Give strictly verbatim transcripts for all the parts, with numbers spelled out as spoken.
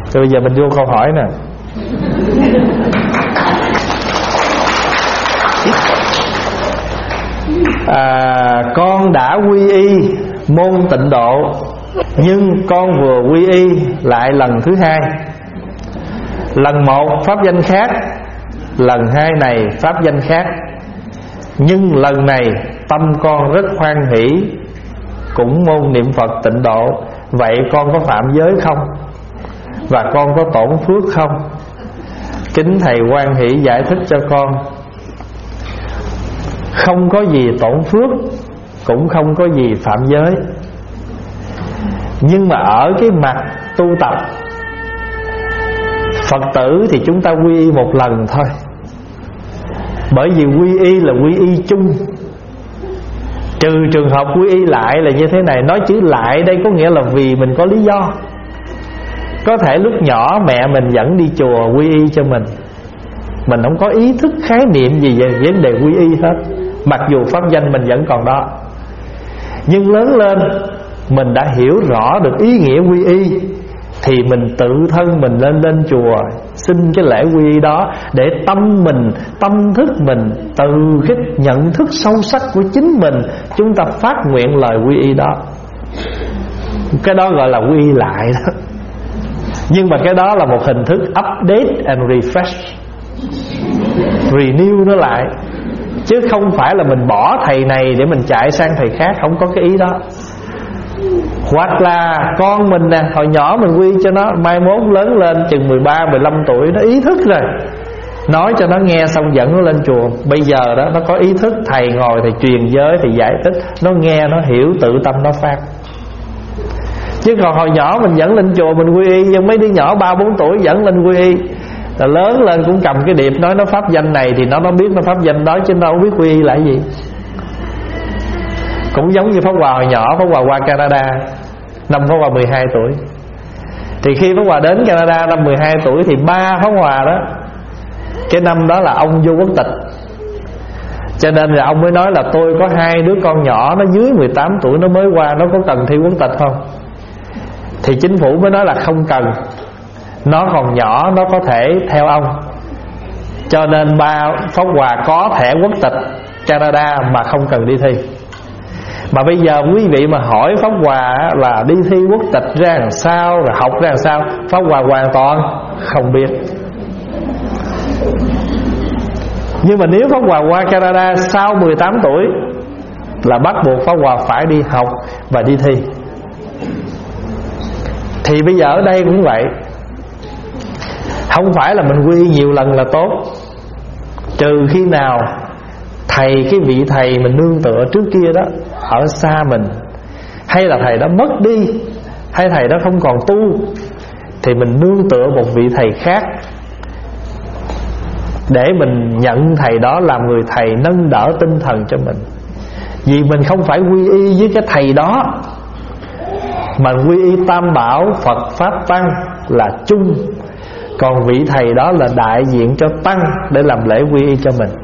Rồi bây giờ mình vô câu hỏi nè. à, Con đã quy y môn Tịnh Độ, nhưng con vừa quy y lại lần thứ hai. Lần một pháp danh khác, lần hai này pháp danh khác. Nhưng lần này tâm con rất hoan hỷ, cũng môn niệm Phật Tịnh Độ. Vậy con có phạm giới không? Và con có tổn phước không? Kính thầy hoan hỷ giải thích cho con. Không có gì tổn phước, cũng không có gì phạm giới. Nhưng mà ở cái mặt tu tập, Phật tử thì chúng ta quy y một lần thôi. Bởi vì quy y là quy y chung. Trừ trường hợp quy y lại là như thế này. Nói chữ lại đây có nghĩa là vì mình có lý do. Có thể lúc nhỏ mẹ mình dẫn đi chùa quy y cho mình, mình không có ý thức khái niệm gì về vấn đề quy y hết, mặc dù pháp danh mình vẫn còn đó. Nhưng lớn lên mình đã hiểu rõ được ý nghĩa quy y, thì mình tự thân mình lên lên chùa xin cái lễ quy y đó, để tâm mình, tâm thức mình, từ cái nhận thức sâu sắc của chính mình, chúng ta phát nguyện lời quy y đó. Cái đó gọi là quy y lại đó. Nhưng mà cái đó là một hình thức update and refresh, renew nó lại, chứ không phải là mình bỏ thầy này để mình chạy sang thầy khác. Không có cái ý đó. Hoặc là con mình nè, hồi nhỏ mình quy cho nó, mai mốt lớn lên chừng mười ba, mười lăm tuổi nó ý thức rồi, nói cho nó nghe xong dẫn nó lên chùa. Bây giờ đó nó có ý thức, thầy ngồi thầy truyền giới, thầy giải thích, nó nghe nó hiểu, tự tâm nó phát. Chứ còn hồi nhỏ mình dẫn lên chùa mình quy y, nhưng mấy đứa nhỏ ba bốn tuổi dẫn lên quy y, là lớn lên cũng cầm cái điệp nói nó pháp danh này, thì nó nó biết nó pháp danh đó, chứ nó không biết quy y là gì. Cũng giống như Pháp Hòa hồi nhỏ, Pháp Hòa qua Canada năm Pháp Hòa mười hai tuổi. Thì khi Pháp Hòa đến Canada năm mười hai tuổi, thì ba Pháp Hòa đó, cái năm đó là ông vô quốc tịch, cho nên là ông mới nói là tôi có hai đứa con nhỏ, nó dưới mười tám tuổi, nó mới qua, nó có cần thi quốc tịch không? Thì chính phủ mới nói là không cần, nó còn nhỏ, nó có thể theo ông. Cho nên ba Pháp Hòa có thẻ quốc tịch Canada mà không cần đi thi. Mà bây giờ quý vị mà hỏi Pháp Hòa là đi thi quốc tịch ra làm sao, rồi học ra làm sao, Pháp Hòa hoàn toàn không biết. Nhưng mà nếu Pháp Hòa qua Canada sau mười tám tuổi là bắt buộc Pháp Hòa phải đi học và đi thi. Thì bây giờ ở đây cũng vậy. Không phải là mình quy nhiều lần là tốt, trừ khi nào thầy, cái vị thầy mình nương tựa trước kia đó ở xa mình, hay là thầy đã mất đi, hay thầy đó không còn tu, thì mình nương tựa một vị thầy khác để mình nhận thầy đó làm người thầy nâng đỡ tinh thần cho mình. Vì mình không phải quy y với cái thầy đó, mà quy y Tam Bảo Phật Pháp Tăng là chung, còn vị thầy đó là đại diện cho Tăng để làm lễ quy y cho mình.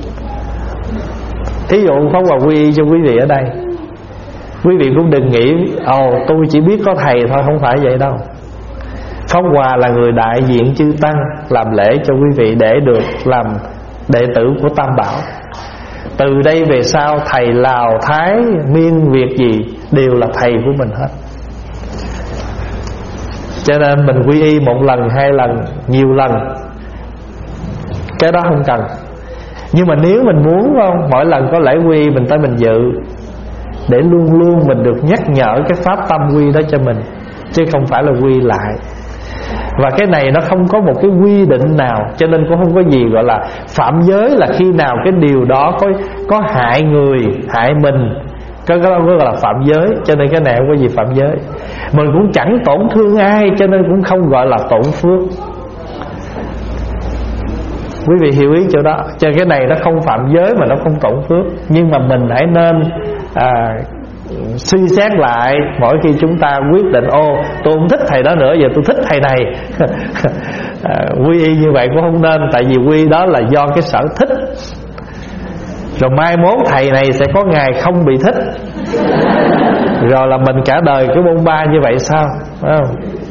Thí dụ Pháp Hòa quy y cho quý vị ở đây, quý vị cũng đừng nghĩ ồ tôi chỉ biết có thầy thôi, không phải vậy đâu. Pháp Hòa là người đại diện chư Tăng làm lễ cho quý vị để được làm đệ tử của Tam Bảo. Từ đây về sau thầy Lào, Thái, Miên, Việt gì đều là thầy của mình hết. Cho nên mình quy y một lần, hai lần, nhiều lần, cái đó không cần. Nhưng mà nếu mình muốn không, mỗi lần có lễ quy mình tới mình dự, để luôn luôn mình được nhắc nhở cái pháp tâm quy đó cho mình, chứ không phải là quy lại. Và cái này nó không có một cái quy định nào, cho nên cũng không có gì gọi là phạm giới là khi nào cái điều đó có có hại người, hại mình, cái đó gọi là phạm giới. Cho nên cái này không có gì phạm giới. Mình cũng chẳng tổn thương ai, cho nên cũng không gọi là tổn phước. Quý vị hiểu ý chỗ đó. Cho cái này nó không phạm giới mà nó không tổn phước. Nhưng mà mình hãy nên à, suy xét lại mỗi khi chúng ta quyết định ô tôi không thích thầy đó nữa, giờ tôi thích thầy này. à, quy y như vậy cũng không nên, tại vì quy đó là do cái sở thích. Rồi mai mốt thầy này sẽ có ngày không bị thích, rồi là mình cả đời cứ bôn ba như vậy sao, phải không?